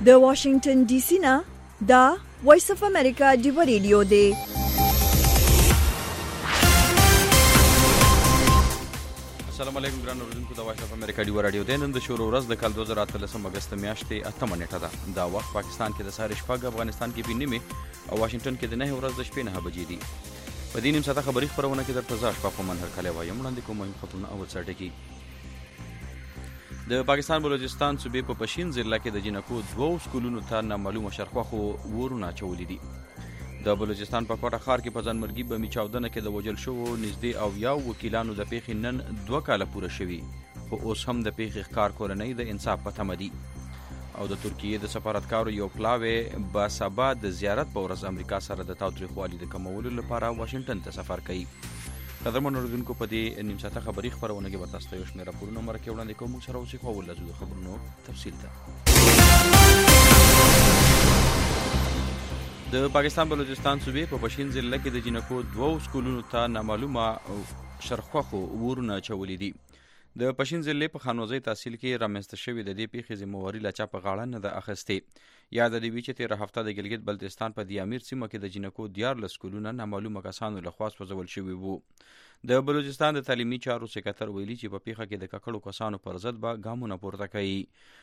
د واشنگټن ډي سي نه دا وایس اف امریکا ډیو ریډیو دی. السلام علیکم ګران اوریدونکو د وایس اف امریکا ډیو رادیو دی. نن د شروع ورځ د کال 2013 اگست میاشتې 8 نیټه ده. دا وخت پاکستان کې د سهار شپږ، افغانستان کې 9 او واشنگټن کې د 9 ورځ د شپې 9 بجې دي. په دې نیم ساعته خبري خبرونه کې درته زه اشفاق په منهر کلی وایم. وړاندې کوم مهم خبرونه اول سر ټکي. د پاکستان بلوچستان صوبې په پشین ضلع کې د جنکو 2 سکولونو ته نامعلومه شرخوخو ورونه اچولي دي. د بلوچستان په کوټه ښار کې په ځانمرګي بمي چاودنه کې د وژل شوو نږدې او یو وکیلانو د پیښې نن 2 کاله پوره شوي، خو اوس هم د پیښې ښکار کورنۍ د انصاف په تمه دي. او د ترکیې د سفارتکارو یو پلاوی با سبا د زیارت په ورځ امریکا سره د تاوتریخوالي د کمولو لپاره واشنگټن ته سفر کوي. قدرمن اوریدونکو، په دې نیم ساعته خبري خبرونه کې به تاسو ته یو شمېر راپورونه مرکه وړاندې کوم. موږ سره اوسئ، خو اول لازم د خبرونو تفصیل ته. د پاکستان بلوچستان صوبې په پشین ضلع کې د جنکو 2 سکولونو ته نامعلومه شرخوخو ورونه اچولي دي. د پشین ضلع په خانوزۍ تحصیل کې رامنځته شوې د دې پیښې ذمهواري له چا په غاړه نه ده اخیستې. یاد د دې وی چې تېره هفته د ګلګت بلتستان په دیامیر سیمه کې د جنکو 14 سکولونه نامعلومه کسانو له خوا سوځول شوي وو. د بلوچستان د تعلیمي چارو سکرټر ویلي چې په پیښه کې د ککړو کسانو پر ضد به ګامونه پورته کوي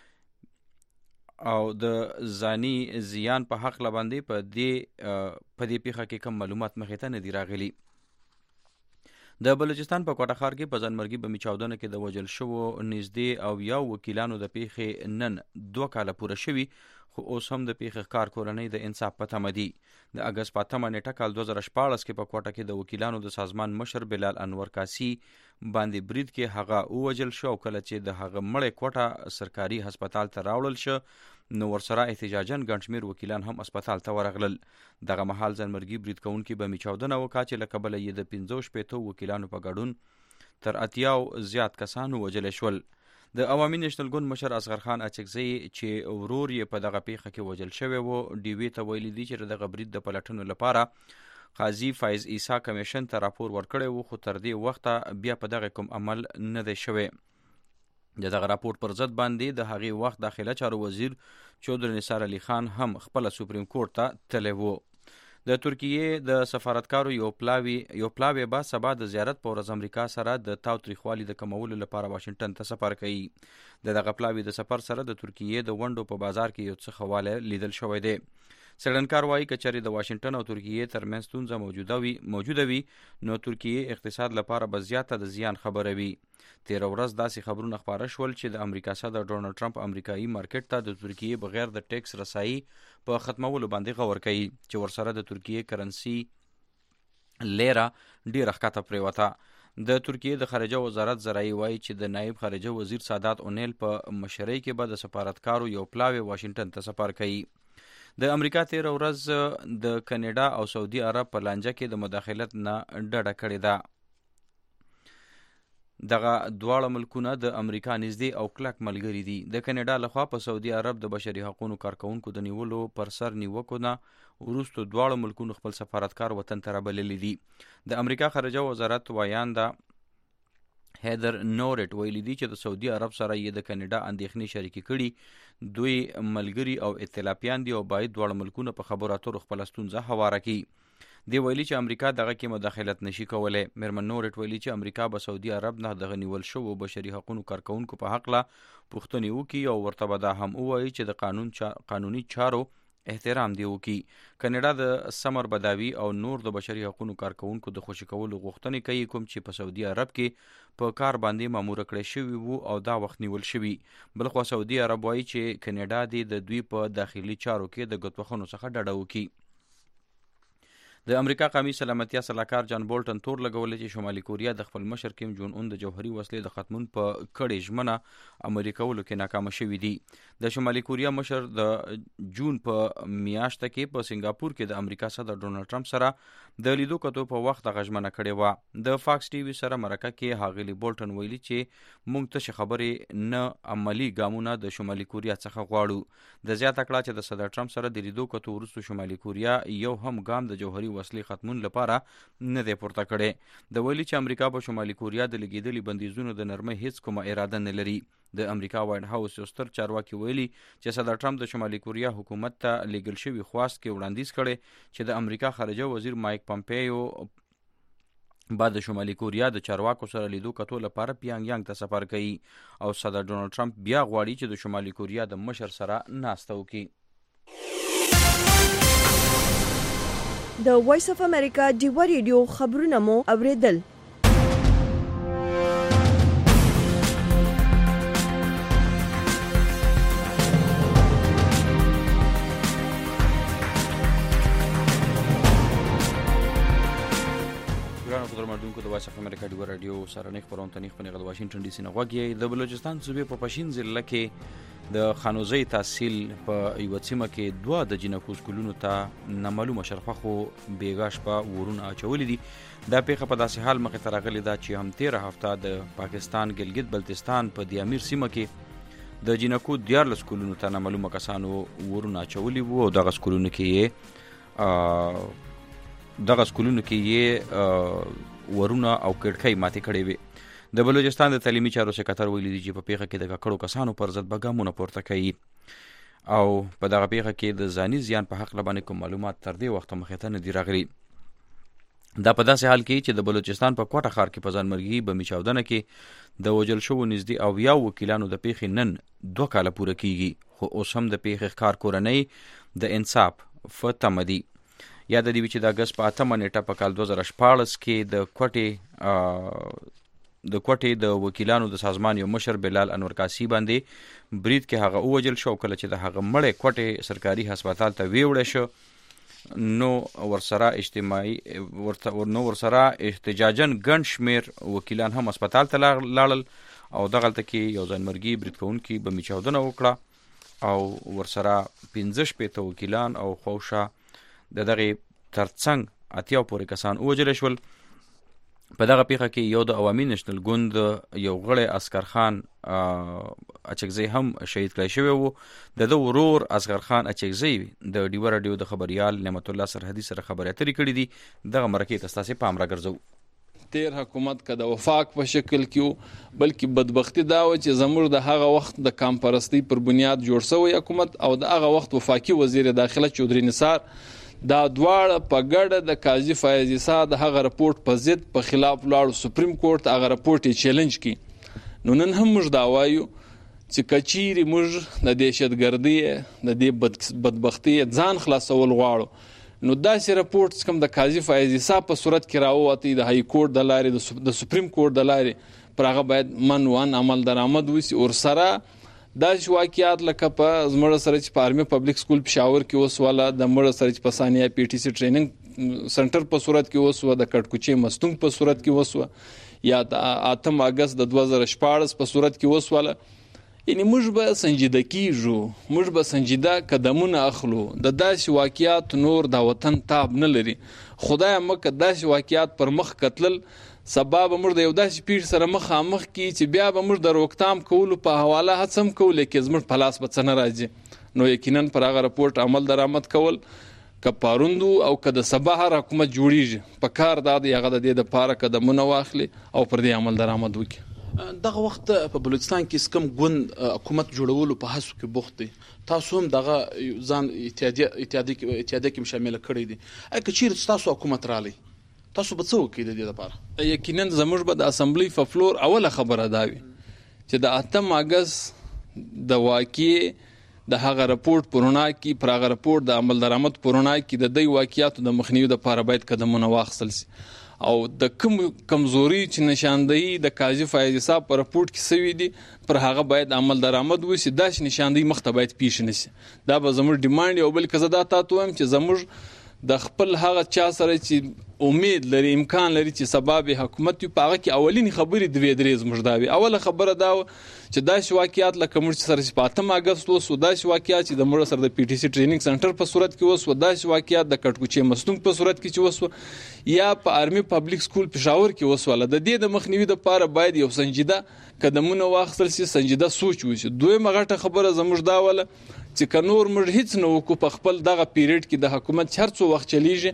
او د ځاني زیان په حق لباندې په دې پیښه کې کم معلومات مخې ته نه دي راغلي. د بلوچستان په کوټه ښار کې په ځانمرګي بمي چاودنه کې د وژل شوو نږدې او یو وکیلانو د پیښې نن 2 کاله پوره شوي، خو اوس هم د پیښې ښکار کورنۍ د انصاف په تمه دي. د اګست په 8 نیټه کال 2014 کې په کوټه کې د وکیلانو د سازمان مشر بلال انور کاسي باندې برید کې هغه وژل شو. کله چې د هغه مړی کوټه سرکاري هسپتال ته راوړل شو، نو ورسره احتجاجاً ګڼ شمېر وکیلان هم هسپتال ته ورغلل. دغه مهال ځانمرګي برید کوونکي بمي چاودنه وکړه چې له کبله یې د 65 وکیلانو په ګډون تر 80 زیات کسان وژل شول. د عوامي نېشنل ګوند مشر اصغر خان اچکزی چې ورور یې په دغه پیښه کې وژل شوی و، ډیوی ته ویلي دي چې دغه برید د پلټنو لپاره قاضي فایز عیسی کمیشن ته راپور ورکړی و، خو تر دې وخته بیا په دغه کوم عمل نه دی شوی. د دغه راپور پر ضد باندې د هغې وخت داخله چارو وزیر چودري نثار علي خان هم خپل سپریم کورټ ته تللی و. د ترکیې د سفارتکارو یو پلاوی به سبا د زیارت په ورځ امریکا سره د تاوتریخوالي د کمولو لپاره واشنگټن ته سفر کوي. دغه پلاوی د سفر سره د ترکیې د ونډو په بازار کې یو څه خواله لیدل شوی دی. څېړنکار وایي که چېرې د واشنگټن او ترکیې ترمنځ ستونزه موجوده وي، نو ترکیې اقتصاد لپاره به زیاته د زیان خبره وي. تېره ورځ داسې خبرونه خپاره شول چې د امریکا صدر ډونالډ ټرمپ امریکایي مارکیټ ته د ترکیې بغیر د ټیکس رسایي په ختمولو باندې غور کوي، چې ورسره د ترکیې کرنسي لیره ډېره ښکته پرېوته. د ترکیې د خارجه وزارت ذرایع وایي چې د نایب خارجه وزیر سادات اونیل په مشرۍ کې به د سفارتکارو یو پلاوی واشنگټن ته سفر کوي. د امریکا تېره ورځ د کینیډا او سعودي عرب په لانجه کې د مداخلت نه ډډه کړې ده. دغه دواړه ملکونه د امریکا نږدې او کلک ملګري دي. د کینیډا لخوا په سعودي عرب د بشري حقوقو کارکوونکو د نیولو پر سر نیوکو نه وروسته دواړو ملکونو خپل سفارتکار وطن ته رابللی دي. د امریکا خارجه وزارت وایانده هیدر نورټ ویلي دي چې د سعودي عرب سره یې د کینیډا اندېښنې شریکې کړي. دوی ملګري او ائتلافیان دي او باید دواړه ملکونه په خبرو اترو خپله ستونزه هواره کړي. دی ویلي چې امریکا دغه کې مداخلت نشي کولی. میرمن نورټ ویلي چې امریکا به سعودي عرب نه دغه نیول شوو بشري حقوقو کارکوونکو په حقله پوښتنې وکړي او ورته به دا هم ووایي چې د قانوني چارو احترام دی وکړي. کینیډا د سمر بداوي او نور د بشري حقوقو کارکوونکو د خوشي کولو غوښتنې کوي، کوم چې په سعودي عرب کې په کار باندې ماموره کړی شوي وو او دا وخت نیول شوي. بلخوا سعودي عرب وایي چې کینیډا دې د دوی په داخلي چارو کې د ګوتوخونو څخه ډډه وکړي. د امریکا قومي سلامتیا سلاکار جان بولټن تور لګولی چې شمالي کوریا د خپل مشر کیم جون اون د جوهري وسلې د ختمون په کړې ژمنه عملي کولو کې ناکامه شوي دي. د شمالي کوریا مشر د جون په میاشته کې په سنګاپور کې د امریکا صدر ډونالډ ټرمپ سره د لیدو کتو په وخت دغه ژمنه کړې وه. د فاکس ټي وي سره مرکه کې ښاغلي بولټن ویلي چې موږ تشې خبرې نه عملي ګامونه د شمالي کوریا څخه غواړو. د زیاته کړه چې د صدر ټرمپ سره د لیدو کتو وروسته شمالي کوریا یو هم ګام د جوهري وسلې ختمون لپاره نه دی پورته کړی. د ویلي چې امریکا په شمالي کوریا د لګېدلي بندیزونو د نرمۍ هیڅ کومه اراده نه لري. د امریکا وایټ هاوس یو ستر چارواکي ویلي چې صدر ټرمپ د شمالي کوریا حکومت ته لیږل شوي خواست کې وړاندیز کړی چې د امریکا خارجه وزیر مایک پامپیو بعد د شمالي کوریا د چارواکو سره لیدو کتو لپاره پیانګ یانګ ته سفر کوي او صدر ډونالد ټرمپ بیا غواړي چې د شمالي کوریا د مشر سره ناسته وکړي. د وایس اف امریکا ډیوا ریډیو خبرونه مو اوریدل. مردونکو د وایس اف امریکا ډیوا رادیو سره نه خبرونه تنیخ په د واشنگټن ډي سي نه غوږی. د بلوچستان صوبې په پښین ضلع کې د خانوزي تحصیل په یو سیمه کې 2 د جنکو سکولونو ته نامعلومه شرفخو بیګاش په ورونه اچولې دي. دا پیښه په داسې حال مخې ته راغلې ده چې هم 13 هفته د پاکستان ګلګت بلتستان په دیامیر سیمه کې د جنکو 14 سکولونو ته نامعلومه کسانو ورونه اچولې وو او دغه سکولونو کې یې ورونه او کړکۍ ماتې کړې وي. د بلوچستان د تعلیمي چارو سکرټر ویلي دي چې په پیښه کې د ککړو کسانو پر ضد به ګامونه پورته کوي او په دغه پیښه کې د ځاني زیان په حق باندې کوم معلومات تر دې وخته مخې ته نه دي راغلي. دا په داسې حال کې چې د بلوچستان په کوټه ښار کې په ځانمرګي بمي چاودنه کې د وژل شوو نږدې 90 وکیلانو د پیښې نن 2 کاله پوره کیږي، خو اوس هم د پیښې ښکار کورنۍ د انصاف په تمه دي. یاد دی چې د اګست په 8 نیټه په کال 2014 کې د کوټې د وکیلانو د سازمان یو مشر بلال انور کاسی باندې برید کې هغه وژل شو. کله چې د هغه مړی کوټې سرکاري هسپتال ته ویوړی شو نو ورسره احتجاجن ګڼ شمیر وکیلان هم هسپتال ته لاړل او دغلته کې یو ځانمرګي برید کوونکي بمي چاودنه وکړه او ورسره 15 وکیلان او خوشه د دغه ترڅنګ 80 پورې کسان وژل شول. په دغه پیښه کې یو د عوامي نېشنل ګوند یو غړی اصغر خان اچکزی هم شهید کړی شوی وو. د ورور اصغر خان اچکزی د ډیوا رادیو د خبريال نعمت الله سرحدي سره خبرې اترې کړې دي. دغه مرکه تاسو پام راګرځو. تیر حکومت که د وفاق په شکل کې بلکې بدبختی دا و چې زموږ د هغه وخت د کامپرستی پر بنیاد جوړ شوی حکومت او د هغه وخت وفاقي وزیر داخله چودري نثار دا دواړه په ګډه د قاضي فیاض عیسی د هغه رپورت په ضد په خلاف لاړو سپریم کورټ هغه رپورت یې چیلنج کی. نو نن هم موږ دا وایو چې کچيري موږ د دهشتګردۍ د دې بدبختی ځان خلاصول غواړو نو داسې رپورت کوم د قاضي فیاض عیسی په صورت کې راووتی د های کورټ د لارې د سپریم کورټ د لارې پر هغه باید منوان عمل درآمد وسی او سره داسې واقعیات لکه په زموږ سره چې په آرمي پبلک سکول پېښور کې وسوله د مړه سره چې په ثانیه پی ټي سي ټریننګ سنټر په صورت کې وسوه د کټکوچې مستونګ په صورت کې وسوه یا د 8 اگست د 2014 په صورت کې وسوله. یعنی موږ به سنجیده کیږو، موږ به سنجیده قدمونه اخلو. د داسې واقعیات نور د وطن تاب نه لري. خدای مکه داسې واقعیات پر مخ کتل سبب موږ د یو داسې پیر سره مخامخ کی چې بیا به موږ د روکتام کولو په حواله هڅم کول کې زموږ په لاس به څه نه راځي. نو یقینا پر هغه رپورت عمل درآمد کول که پاروندو او که د سبا هر حکومت جوړیږي په کار دا دی هغه د دې د پاره قدمونه واخلي او پر دې عمل درآمد وکړي. دغه وخت په بلوچستان کې کوم ګوند حکومت جوړولو په هڅو کې بوخت دي، تاسو هم دغه ځان اتحادیه کې شامل کړی دي. اګه چیرې تاسو حکومت رالی تاسو به څه وکړئ د دې لپاره؟ یقینا زموږ به د اسمبلی په فلور اوله خبره دا وي چې د 8 اگست د واقعي د هغه رپورت پرونا کې پر هغه رپورت د عمل درآمد پرونا کې د دې واقعیاتو د مخنیوي لپاره باید قدمونه واخیستل شي او د کمزوري چې نشاندهي د قاضي فیاض عیسی په رپورت کې سوي دي پر هغه باید عمل درآمد وشي. دا نشاندهي مخته باید پیښ نشي. دا به زموږ ډیماند او بل کزه دا تاسو هم چې زموږ د خپل هغه چا سره چې امید لري امکان لري چې سبب حکومت په هغه کې اولینی خبرې د ویدریز مجداوي. اوله خبره دا چې داسې واقعیات لکه موږ سره په 8 اگست وسو، داسې واقعیات چې د موږ سره د پی ټي سي ټریننګ سنټر په صورت کې وسو، داسې واقعیات د کټکوچې مستونګ په صورت کې چې وسو یا په آرمي پبلک سکول پېښور کې وسو. د دې د مخنیوي لپاره باید یو سنجیده قدمونه واخیستل شي، سنجیده سوچ وشي. دویمه غټه خبره زموږ دا وله چې کنور موږ هیڅ نه وکړو په خپل دغه پیریډ کې د حکومت هر څو وخت چلیږي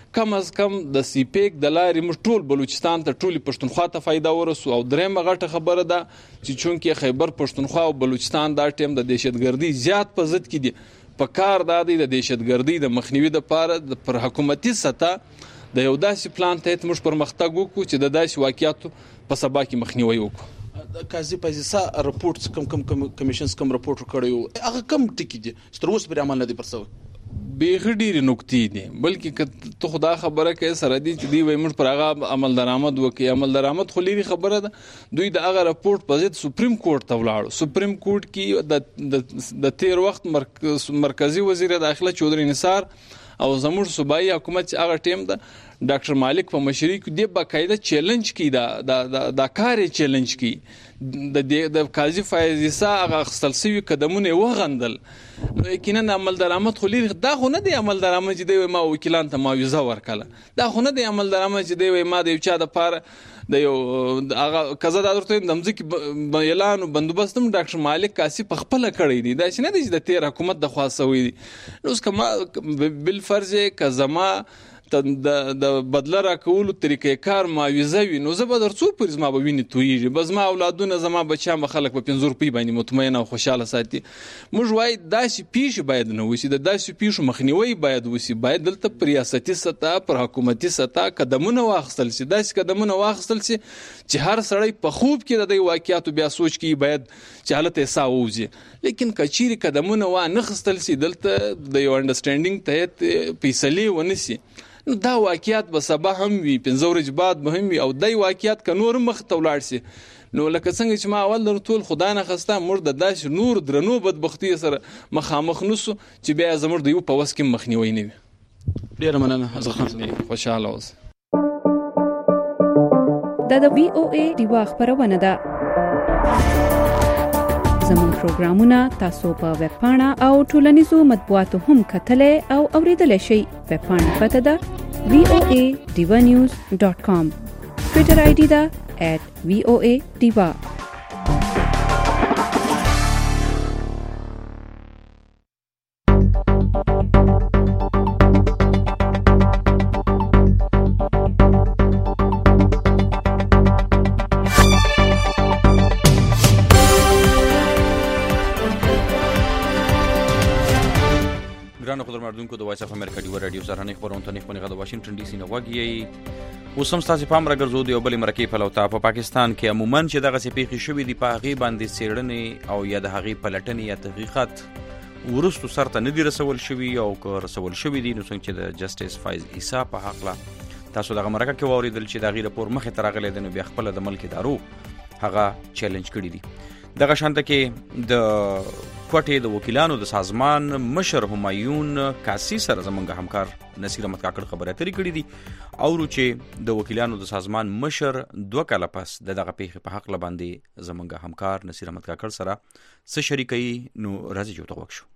کم از کم د سیپیک د لارې موږ ټول بلوچستان ته ټولې پښتونخوا ته فایده ورسو. او درېمه غټه خبره ده چې چونکې خیبر پښتونخوا او بلوچستان دا ټیم د دهشتګردي زیات په ضد کې دي، په کار دا دی د دهشتګردي د مخنیوي لپاره پر حکومتي سطح د یو داسې پلان ته موږ پرمختګ وکړو چې د داسې واقعیاتو په سبا کې مخنیوي وکړو. قاضي پازیسا رپورټ کم کمیشنز کم رپورټ کړیو هغه کم ټکی دي تر اوسه پر عمل نه دي پرسوي. بیخي ډېرې نکتې دي، بلکې ته خو دا خبره کوې سره دي چې دوی وایي موږ پر هغه عمل درآمد وکړي. عمل درآمد خو لري خبره ده. دوی د هغه رپورټ په ضد سپریم کورټ ته ولاړو. سپریم کورټ کې د تیر وخت مرکزی وزیر داخله چودري نثار او زموږ صوبایي حکومت چې هغه ټیم ده ډاکټر مالک په مشرۍ کې د باقاعده چیلنج کی دا کار چیلنج کی د قاضي فایض عیسی هغه خپل سوي قدمونه وغندل. نو یقینا عمل درآمد خو لري. دا خو نه دی عمل درآمد چې دی ما وکیلان ته معاوضه ورکړه. دا خو نه دی عمل درآمد چې دی ما د یو چا د پاره د یو هغه قضا د درته د مځکې اعلان او بندوبست هم ډاکټر مالک کاسي په خپل کړی دی. دا چې نه دی چې د تیر حکومت د خاصوي دي. نو اوس کما بل فرض کزما د بدله راکولو طریقې کار معاوضه وي نو زه به در څو پورې زما به وینې تویېږي، به زما اولادونه زما بچیان به خلک په 5 روپۍ باندې مطمئن او خوشحاله ساتي. موږ وایي داسې پیښې باید نه وشي، د داسې پیښو مخنیوی باید وشي. باید دلته پر ریاستي سطح پر حکومتي سطح قدمونه واخیستل شي، داسې قدمونه واخیستل شي چې هر سړی په خوب کې د دې واقعیاتو بیا سوچ کوي باید چې هلته یې ساه ووځي. لیکن که چیرې قدمونه وانخیستل شي دلته د یو انډرسټینډینګ تحت فیصلې ونه شي نو دا واقعیات به سبا هم وي، 15 ورځې بعد به هم وي او دای واقعیات که نور مخ ته ولاړ شي نو لکه څنګه چې ما اول در ټول خدای نه خسته موږ د داسې نور درنو بدبختي سره مخامخ نسو چې بیا زموږ د یو په وس کې مخنیوي نه وي. ډېره مننه حضرت خان. خوشاله اوسه. دا د VOA ډیوا خبرونه ده. زموږ پروګرامونه تاسو په ویب پاڼه او ټولنیزو مطبوعاتو هم کتلای او اوریدلای شئ. ویب پاڼه پته ده voadivanews.com. ټویټر آی ډي ده @voadiva. ګرانو خبرمردونکو د وایس اف امریکا ډیو رادیو سره خبرونه ته نه غو واشنگټن ډي سي نه وګیي. اوس هم تاسو پام راګرځو دی او بل مرکه په لوتا په پاکستان کې عموما چې دغه سپیخي شوې دی په هغه باندې سیړنې او یا د هغه پلټنې یا تحقیقات ورستو سرته نه دی رسول شوی او که رسول شوی دی نو څنګه چې د جسټس فایض عیسی په حق لا تاسو دغه مرکه کې وریدل چې د غیر پور مخه ترغلې د نو بیا خپل د ملک دارو هغه چیلنج کړی دی. دغه شانته کې د کوټې د وکیلانو د سازمان مشر همایون کاسی سره زمونږ همکار نصیر احمد کاکړ خبرې اترې کړې دي او چې د وکیلانو د سازمان مشر 2 کاله پس دغه پیښې په حق لباندې زمونږ همکار نصیر احمد کاکړ سره څه شریکي نو راځي جو توګه شو.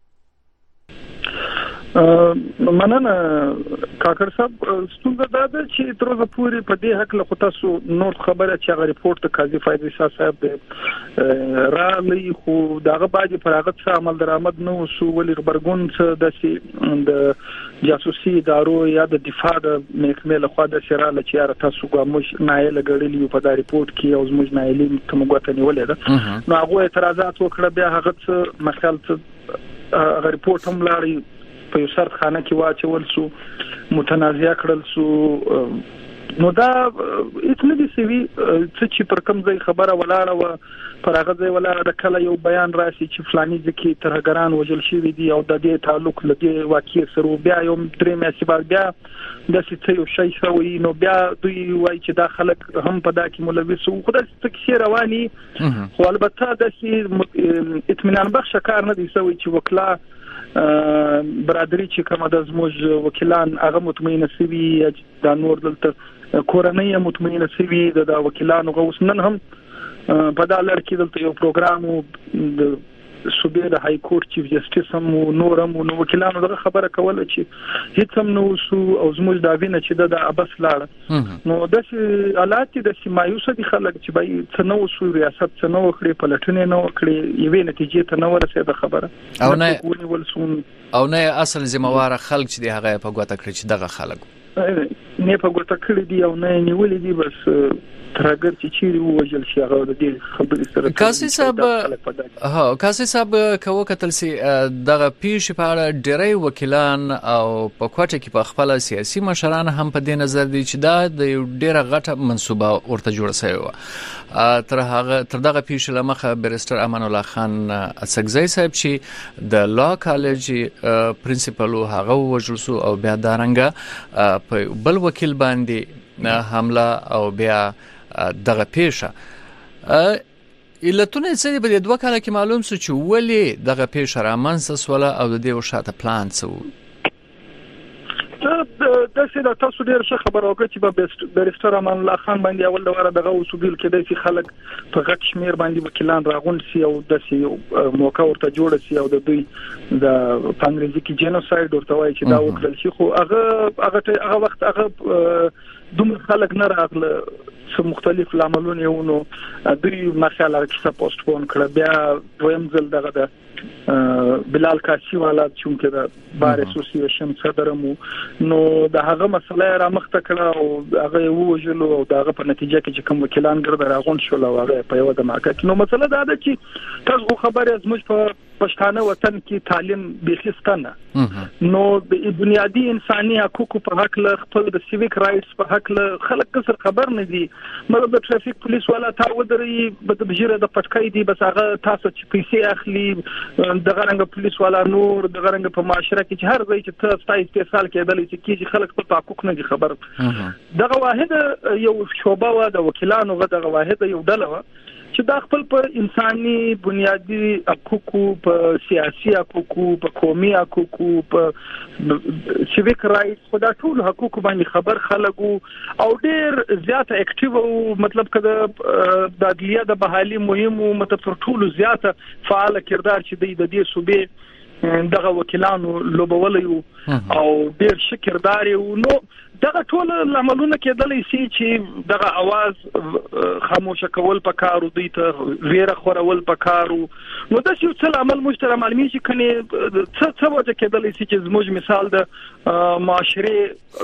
مننه کاکړ صاحب. ستونزه دا ده چې تر اوسه پورې په دې حق له تاسو نور خبره چې هغه ریپورت د قاضي فایض عیسی صاحب راغلی خو داغه باندې پر هغه څه عمل درآمد نه وسو ولې خبرګون څه د جاسوسي ادارو یا د دفاع د محکمې له خوا د شراله چې یاره تاسو ګاموش نایله غړلی په دا ریپورت کې او زموږ نایلې کومګوته نیولې ده نو هغه اعتراضات وکړه. بیا هغه څه مخال څه هغه ریپورت هم لاړی په یو سرد خانه کې واچول سو متنازع کړل سو نو دا اتنه دي سوي چې پر کوم ځای خبره ولاړه و پر هغه ځای ولاړه د کله یو بیان راشي چې فلاني ځکه ترګران وجل شي دي او د دې تعلق لګي واقع سره بیا یو درې میاشتې بعد بیا د څه یو شي شوی نو بیا دوی وایي چې دا خلک هم په دا کې ملوث وو. خدای څه کې رواني خو البته د اطمینان بخښ کار نه دی سوی چې وکلا برادری چې کومه د زموږ وکیلان هغه مطمئنه سوي دا نور دلته کورنۍ مطمئنه سوي د وکیلانو غوښ نن هم په دا لړ کې دلته یو پروګرام د صوبې د های کورټ چیف جسټس هم نور هم نو وکیلانو دغه خبره کوله چې هیڅ هم نو سو او زموږ دا وینه چې د ابس لاړ نو د حالات د مایوسه دي خلک چې بای څه نو سو ریاست څه نو کړی پلټنې نو کړی یوې نتیجې ته نو ورسېده خبره او نه اصل ذمہوار خلک چې هغه په ګوته کړی چې دغه خلک نه په ګوته کړی دی او نه نیولې دي بس ترګر چې چیرې ووجل شي هغه د دې خبرې سره کاسي صاحب کوو کتل سي دغه پیښ په اړه ډېری وکیلان او په کوټه کې په خپل سیاسي مشران هم په دې نظر دي چې دا د ډېره غټه منسوبه ورته جوړه شوی و تر دغه پیښ لمخه بیرستر امان الله خان اسکزی صاحب چې د لا کالج پرنسپل هغه وژل سو او بیا دارنګه په بل وکیل باندې حمله او بیا دغه پیښه علتونه څه په دوه کال کې معلوم شو چې ولې دغه پیښه رامنځته سوله او د دې وشاته پلان څه و د څه تاسو ډیر ښه خبر اوکړه چې بیرستر امان الله خان باندې اول دوره دغه وسوبیل کې د خلک په غټ شمیر باندې وکیلان راغون سي او د سي موقع ورته جوړ سي او د دوی د پانګریزي کې جنوساید ورته وایي چې دا وکړل شي خو هغه وخت هغه دومره خلک نه راغله څو مختلف لاملونه یو نو دوی مسله کې پوسټ پون کړ بیا دویم ځل دغه د بلال کاشي والا چې د بار اسوسییشن صدرمو نو د هغه مسله را مخته کړه او هغه ووجلو او دغه په نتیجه کې چې کوم وکیلان ګرځي راغون شول او هغه په یو د ماکه نو مسله دا ده چې تاسو خبره زموږ په پښتانه وطن کې تعلیم بخښتنه نو د بنیادی انساني حقوقو په حق له خپل د سیویک رائټس په حق له خلک کسر خبر نه دي مګر د ټرافیک پولیس والا تا ودري د بجره د پټکای دي بس هغه تاسو چې پیسې اخلي دغه رنګ پولیس والا نور دغه رنګ په معاشره کې هر ځای چې تاسو استعمال کېدل چې خلک په حقوق نه دي خبر دغه واحد یو شوبه و د وکیلانو دغه واحد یو ډله و چې دا خپل په انساني بنیادی حقوقو په سیاسي حقوقو په قومي حقوقو په سیویک رائټس په دا ټول حقوقو باندې خبر خلکو او ډېر زیاته اکټیو او مطلب کده د عدلیه د بحالي مهمو مطلب ټول زیاته فعال کردار چې د دې صوبې دغه وکیلانو لوبولې او ډېر شکردار یو نو دغه ټول عملونه کېدلې سي چې دغه आवाज خاموش کول پکارو دوی ته ویره خورول پکارو نو د څه څه عمل مشترک معلومي چې کني څه وجه کېدلې سي چې زموږ مثال د معاشره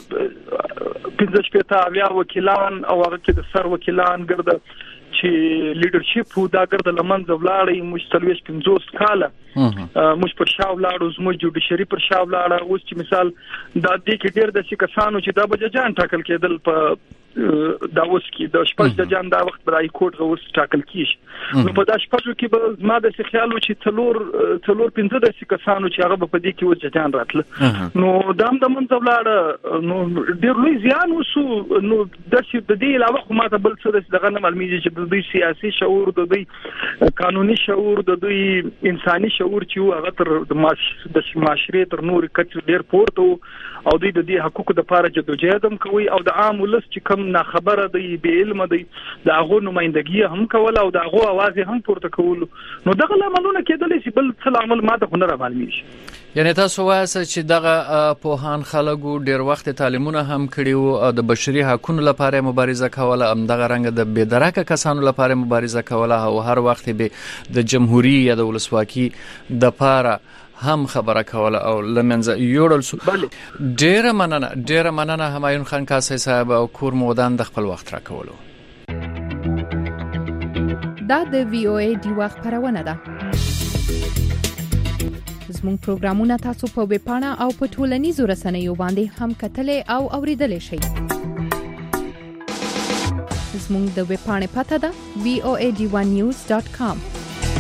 15 بیا وکیلان او هغه کې د سر وکیلان ګرځي چې لیډرشپ دا ګرځي لمنځه ولاړې مشتلويش 50 کاله مش پر شاو لاړو زموږ جوډیشري پر شاو لاړه اوس چې مثال دا د کې ډېر د کسانو چې دا بججان ټاکل کېدل په دا اوس کې د شپږ د جان دا وخت برای کوټ اوس ټاکل کیږي نو په دا شپږ کې به ما د خیالو چې څلور 15 د کسانو چې هغه په دې کې اوس جان راتله نو دام د منځ ولاړه نو ډېر لوی زیان وسو نو د دې علاوه خو ماته بل څه دغه نه معلومیږي چې د دوی سیاسي شعور د دوی قانوني شعور د دوی انساني شعور چې هغه تر د معاشره تر نور کچ ډېر پورته او دوی د دې حقوقو د لپاره جدوجہد هم کوي او د عام ولس چې کم نه خبره دی به علم دی د هغه نمائندګي هم کول او د هغه आवाज هم پورته کول نو دغه عملونه کېدلې چې بل څه عمل ماته هنر معلومیږي یعنی تاسو وایئ چې دغه پوهان خلکو ډیر وخت تعلیمونه هم کړي او د بشري حقوقو لپاره مبارزه کوله ام دغه رنګ د بېدرکه کسانو لپاره مبارزه کوله او هر وخت به د جمهوریت یا د ولسواکي د لپاره هم خبره کوله او لمنځه یوړل سو ډیره مننه همایون خان کاسي صاحب او کور مودان د خپل وخت را کولو دا د وی او ای دی وخت خبرونه ده زموږ پروګرامونه تاسو په ویب پاڼه او په ټولنیزو رسنیو باندې هم کتلې او اوریدلې شئ زموږ د ویب پاڼې پته ده voad1news.com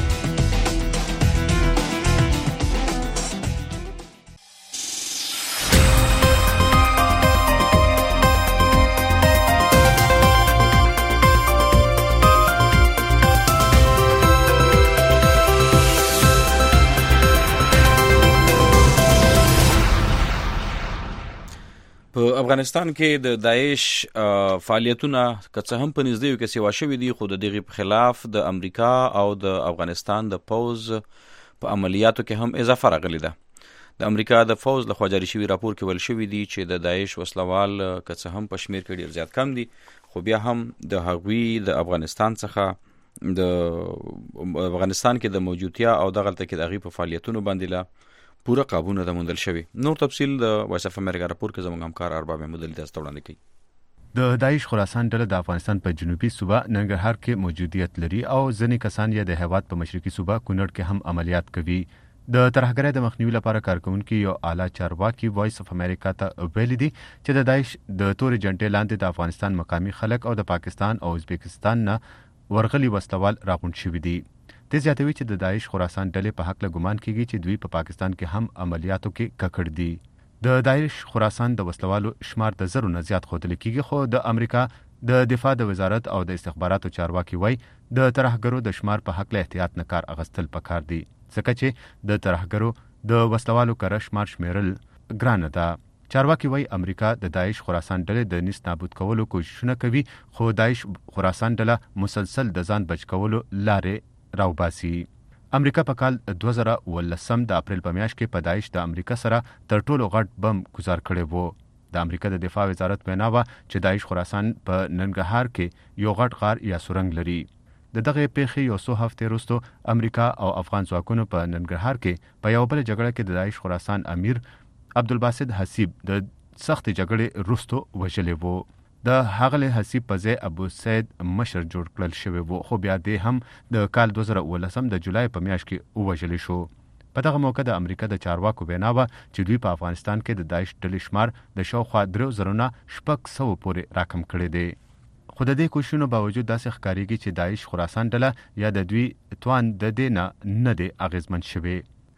په افغانستان کې د داعش فعالیتونه که څه هم په نږدې کې سیوا شوي دي خو د دغه په خلاف د امریکا او د افغانستان د پوز په عملیاتو کې هم اضافه راغلی ده. د امریکا د فوز له خوا جاري شوی راپور کې ویل شوی دی چې د داعش وسلوال که څه هم په شمیر کې ډیر زیات کم دي خو بیا هم د هغوی د افغانستان څخه د افغانستان کې د موجودیت او دغه تل کې د هغوی په فعالیتونو باندې لا پوره قابونه د موندل شوی. نور تفصیل د وایس اف امریکا راپور کې زموږ همکار ارباب محمود علي تاسو وړاندې کوي. د داعش خراسان ډله د افغانستان په جنوبي صوبه ننګرهار کې موجودیت لري او ځینې کسان یې د هیواد په مشرقي صوبه کونړ کې هم عملیات کوي. د ترهګرۍ د مخنیوي لپاره کارکونکو یو اعلی چارواکي وایس اف امریکا ته ویلي دي چې د داعش د تورې جنټې لاندې د افغانستان مقامي خلک او د پاکستان او ازبکستان نه ورغلي وسلوال راغونډ شوي دي. د زیاتوي چې د داعش خراسان ډلې په حق له ګمان کیږي چې دوی په پاکستان کې هم عملیاتو کې ککړ دي. د داعش خراسان د وسلوالو شمار د زرو نه زیات ښودل کیږي، خو د امریکا د دفاع د وزارت او د استخباراتو چارواکي وایي د ترهګرو د شمار په حق له احتیاط نه کار اخیستل پکار دي، ځکه چې د ترهګرو د وسلوالو کره شمار شمیرل ګرانه ده. چارواکي وایي امریکا د داعش خراسان ډلې د نیست نابود کولو کوششونه کوي، خو داعش خراسان ډله مسلسل د ځان بچ کولو لارې راوباسي. امریکا په کال 2018 د اپریل په میاشت کې په داعش د امریکا سره تر ټولو غټ بم ګزار کړی وو. د امریکا د دفاع وزارت وینا وه چې داعش خراسان په ننګرهار کې یو غټ غار یا سورنګ لري. د دغه پیښې یو څو هفتې وروسته امریکا او افغان ځواکونو په ننګرهار کې په یو بل جګړه کې د داعش خراسان امیر عبدالباسط حسیب د سخت جګړې وروسته وژلی وو. د هغه حسیب په ځای ابو سید مشر جوړ کړل شوی وو، خو بیا دې هم د کال 2018 د جولای په میاشت کې ووژلی شو. په دغه موقع د امریکا د چارواکو وینا وه چې دوی په افغانستان کې د داعش ډلې شمار د شاوخوا 3,000 نه 600 پورې راکم کړی دی. خو د دې کوششونو باوجود داسې ښکارېږي چې داعش خراسان ډله یا د دوی توان د دې نه دی اغېزمن شوی.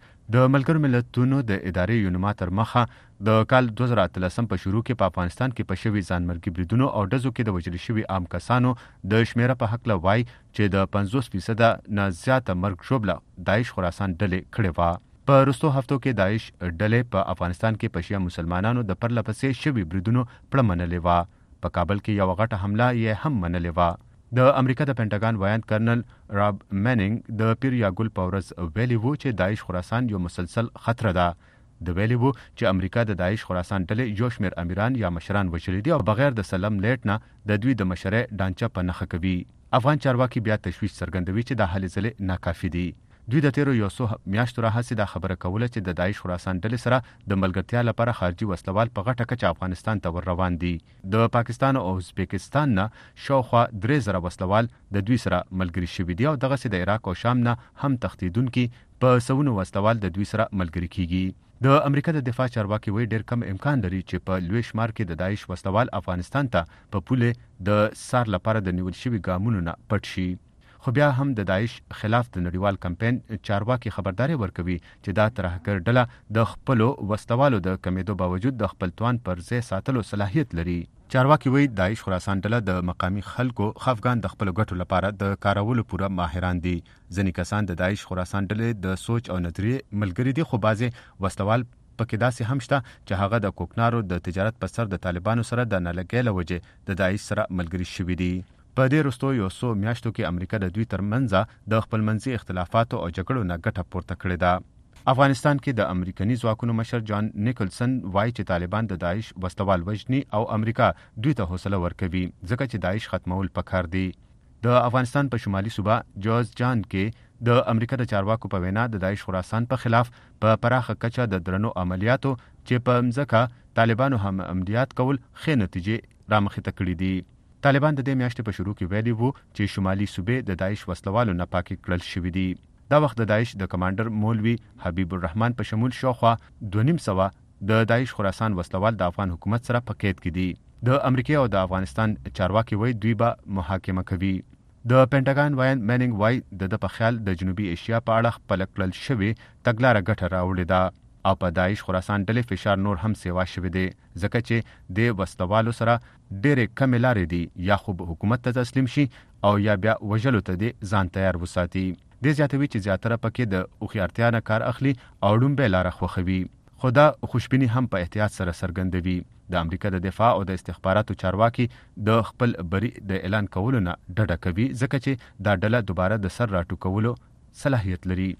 د ملګرو ملتونو د ادارې یونما تر مخه د کال 2013 په شروع کې په افغانستان کې په شوي ځانمرګي بریدونو او ډزو کې د وژل شوي عام کسانو د شمیره په هکله وایي چې د 50% نه زیاته مرګ ژوبله داعش خراسان ډلې کړې وه. په وروستو هفتو کې داعش ډلې په افغانستان کې په شیعه مسلمانانو د پرله پسې شوي بریدونو پړه منلې وه. په کابل کې یو غټه حمله یې هم منلې وه. د امریکا د پینټاګان وایان کرنل راب میننګ د پیر یا ګل په ورځ ویلي وو چې داعش خراسان یو مسلسل خطر ده. د ویلي وو چې امریکا د داعش خراسان ډلې یو شمېر امیران یا مشران وژلي دي او بغیر د سلم لیټ نه د دوی د مشرۍ ډانچه په نښه کوي. افغان چارواکي بیا تشویش څرګندوي چې دا هلې ځلې ناکافي دي. دوی د تیرو یو څو میاشتو راهیسې دا خبره کوله چې د داعش خراسان ډلې سره د ملګرتیا لپاره خارجي وسلوال په غټه کچه افغانستان ته ور روان دي. د پاکستان او ازبکستان نه شاوخوا 3,000 وسلوال د دوی سره ملګري شوي دي او دغسې د عراق او شام نه هم تښتېدونکي په سوونو وسلوال د دوی سره ملګري کیږي. د امریکا د دفاع چارواکي وایي ډېر کم امکان لري چې په لوی شمار کې د داعش وسلوال افغانستان ته په پولې د سار لپاره د نیول شوي ګامونو نه پټ شي. خو بیا هم د داعش خلاف د نړیوال کمپاین چارواکي خبرداري ورکوي چې دا ترهګر ډله د خپلو وسلوالو د کمیدو باوجود د خپل توان پر ځای ساتلو صلاحیت لري. چارواکي وایي داعش خراسان ډله د مقامي خلکو خفګان د خپلو ګټو لپاره د کارولو پوره ماهران دي. ځینې کسان د داعش خراسان ډلې د سوچ او نظریې ملګري دي، خو بعضې وسلوال پکې داسې هم شته چې هغه د کوکنارو د تجارت په سر د طالبانو سره د نالګۍ له وجې د داعش سره ملګري شوي دي. په دې وروستو یو څو میاشتو کې امریکا د دوی ترمنځ د خپلمنځي اختلافاتو او جګړو نه ګټه پورته کړې ده. افغانستان کې د امریکایي ځواکونو مشر جان نیکلسن وایي چې طالبان د داعش وسلوال وژني او امریکا دوی ته حوصله ورکوي ځکه چې داعش ختمول پکار دي. د افغانستان په شمالي صوبه جورج جان کې د امریکا د چارواکو په وینا د داعش خراسان په خلاف په پراخه کچه د درنو عملیاتو چې په مځکه طالبانو هم عملیات کول ښې نتیجې رامخې ته کړي دي. طالبان د دې میاشتې په شروع کې ویلي وو چې شمالي صوبې د داعش وسلوالو نه پاکې کړل شوي دي. دا وخت د داعش د کمانډر مولوي حبیب الرحمن په شمول شاوخوا 2,500 د داعش خراسان وسلوال د افغان حکومت سره په قید کې دي. د امریکا او د افغانستان چارواکي وایي دوی به محاکمه کوي. د پینټاګان وایان میننګ وایي د په خیال د جنوبي ایشیا په اړه خپل کړل شوی تګلاره ګټه راوړې ده او په داعش خراسان ډلې فشار نور هم سیوا شوی دی ځکه چې د وسلوالو سره ډېرې کمې لارې دي یا خو حکومت ته تسلیم شي او یا بیا وژلو ته دې ځان تیار وساتي. دې زیاتوي چې زیاتره پکې د هوښیارتیا نه کار اخلي او ډومبۍ لاره خوښوي، خو دا خوشبیني هم په احتیاط سره څرګندوي. د امریکا د دفاع او د استخباراتو چارواکي د خپل بری د اعلان کولو نه ډډه کوي ځکه چې دا ډله دوباره د سر راټوکولو صلاحیت لري.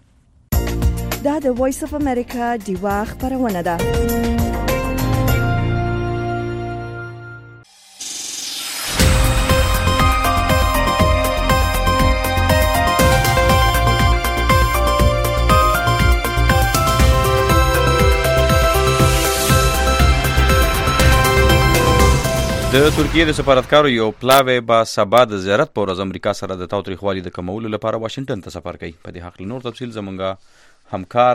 دا د وایس اف امریکا دیوا خبرونه ده. د ترکیه د سفارتکارو یو پلاوی با سبا د زیارت په ورځ امریکا سره د تاوتریخوالي د کمولو لپاره واشنگټن ته سفر کوي. په دې حق نور تفصیل زمونږ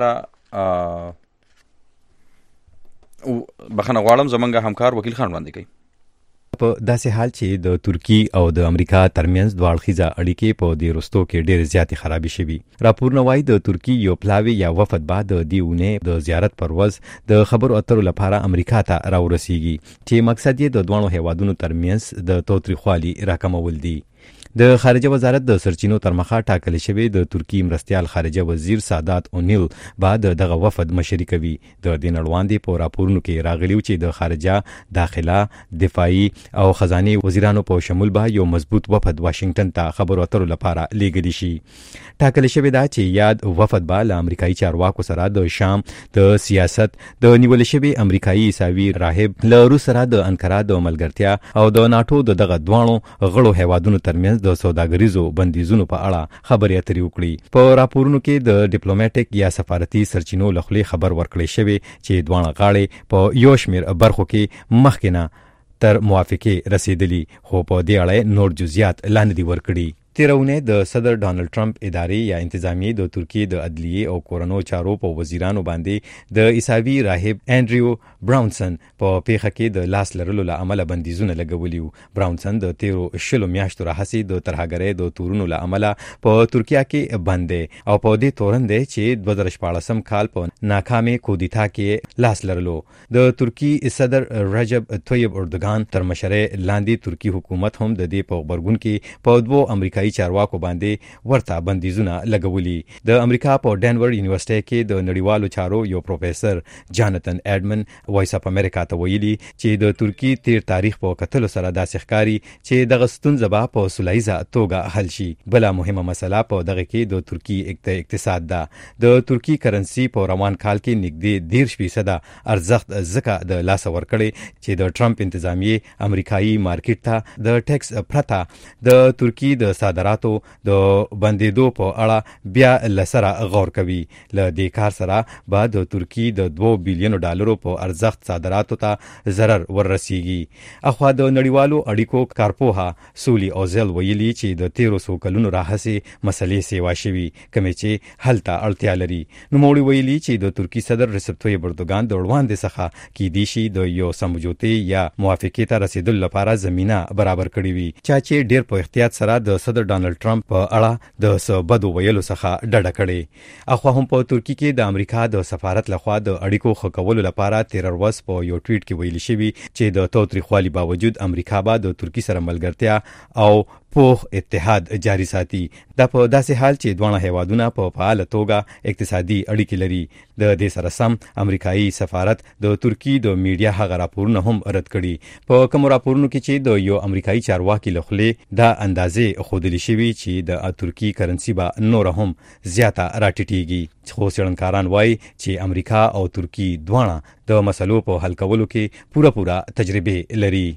همکار وکیل خان وړاندې کوي. په داسې حال چې د ترکی او د امریکا ترمنځ دوه اړخیزه اړیکې په دې وروستو کې ډېرې زیاتې خرابې شوي. راپورونه وایي د ترکی یو پلاوی یا وفد بعد د دې اونۍ د زیارت پر ورځ د خبرو اترو لپاره امریکا ته راورسیږي چې مقصد یې د دواړو هیوادونو ترمنځ د تاوتریخوالي راکمول دي. د خارجه وزارت د سرچینو تر مخه ټاکل شوی د ترکی مرستیال خارجه وزیر سادات اونیل بعد دغه وفد مشري کوي. د دې نړواندې په راپورونو کې راغلیو چې د خارجه، داخله، دفاعي او خزانه وزیرانو په شمول به یو مضبوط وفد واشنگټن ته خبرو اترو لپاره لیږلی شي. ټاکل شوی دا چې یاد وفد به له امریکایي چارواکو سره د شام د سیاست، د نیول شوی امریکایي عیساوي راهب له روس سره د انکارا د ملګرتیا او د ناتو دغه دوانو غړو هیوادونو ترمنځ د سوداګریزو بندیزونو په اړه خبرې اترې وکړي. په راپورونو کې د ډیپلوماټیک یا سفارتي سرچینو له خولې خبر ورکړی شوی چې دواړه غاړې په یو شمېر برخو کې مخکې نه تر موافقې رسیدلی، خو په دې اړه نور جزئیات لاندې دي ورکړي. تیرونه د صدر ډانلډ ټرمپ ادارې یا انتظامیه د ترکیه د عدلیه او کورونو چارو په وزیرانو باندې د عیساوي راهب انډریو براونسن په پیښه کې د لاس لرلو له امله بندیزونه لګولیو. براونسن د 13 میاشتو راهیسې د ترهګرۍ د تورونو له امله په ترکیه کې بند دی او په دې تورن دی چې 2014 کال په ناکامه کودتا کې لاس لرلو. د ترکی صدر رجب طیب اردوغان تر مشرۍ لاندې ترکی حکومت هم د دې په خبرګون کې په دوه امریکایي چارواکو باندې ورته بندیزونه لګولي. د امریکا په ډنور یونیورسيټي کې د نړیوالو چارو یو پروفیسور جاناتن اډمن وایس اف امریکا ته ویلي چې د ترکی تیر تاریخ په کتلو سره داسې ښکاري چې دغه ستونزه به په سولهیزه توګه حل شي. بله مهمه مسله په دغه کې د ترکی اقتصاد ده. د ترکی کرنسي په روان کال کې نږدې 10% ارزښت ځکه د لاس ورکړي چې د ټرمپ انتظامیه امریکایي مارکیټ ته د ټیکس پرته د ترکی د صادراتو د بندیدو په اړه بیا لسره غور کوي. له دې کار سره به د ترکی د 2 بلین ډالرو په ارزښت صادراتو ته ضرر وررسیږي. اخوا د نړیوالو اړیکو کارپوها سولی اوزل ویلي چې د 1300 کلونو راهیسې مسلې سیوا شوي کومې چې حل ته اړتیا لري. نوموړي ویلي چې د ترکی صدر رسیب طیب اردوغان د وړاندې څخه کېدای شي د یو سمجوتي یا موافقې ته رسیدلو لپاره زمينه برابر کړې وي. چې ډېر په احتیاط سره د صدر ډانلډ ټرمپ په اړه د سبدو ویلو څخه ډډه کړې. اخوا هم په ترکی کې د امریکا د سفارت لخوا د اړیکو ښه کولو لپاره 13 ورځ په یو ټویټ کې ویل شوی چې د تاوتریخوالي باوجود امریکا به د ترکی سره ملګرتیا او پوخ اتحاد جاری ساتي. دا په داسې حال چې دوه هیوادونه په فعال توګه اقتصادي اړیکې لري. د دې سره سم امریکایي سفارت د ترکی د میډیا هغه راپورونه هم رد کړي. په کوم راپورونو کې چې د یو امریکایي چارواکي لخوا دا اندازې خودلی شوی چې د ترکی کرنسي به نور هم زیاته راټیټیږي. خو څېړنکاران وایي چې امریکا او ترکی دواړه د مسلو په حل کولو کې پوره تجربه لري.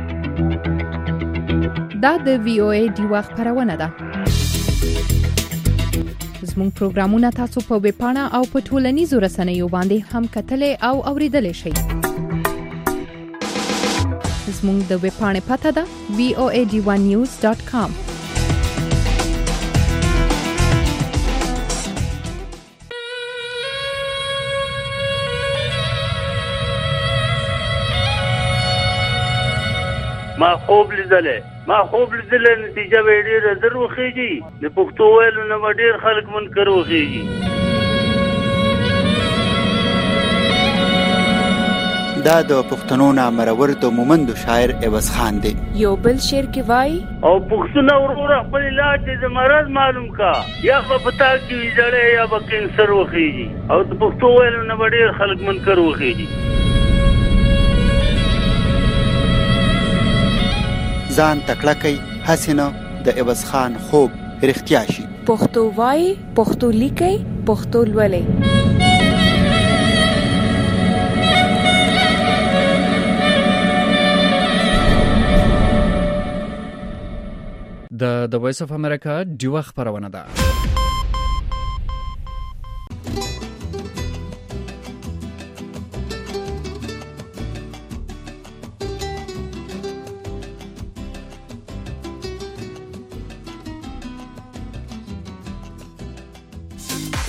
دا د وی او ای دی وخت خبرونه ده. زموږ پروګرامونه تاسو په ویب پاڼه او په ټولنیزو رسنیو باندې هم کتلای او اوریدلای شئ. زموږ د ویب پاڼې پته ده voad1news.com. ما خوب لیدلې نتیجه به ډېره زر وخیږي. د پښتو ویلو نه به ډېر خلک منکر وخیږي. دا د پښتنو نامرور د مومندو شاعر عوض خان دی. یو بل شعر کې وای او پښتون ورور خپل علاج د مرض معلوم کا یا په پتا کې جړې یا به کینسر وخیږي. او د پښتو ویلو نه به ډېر خلک منکر وخیږي. ځان تکړه کوي حسینه د عوض خان خوب رښتیا شي. پښتو وای، پښتو لیکي، پښتو لولي. د وایس اف امریکا ډیوه خبرونه ده.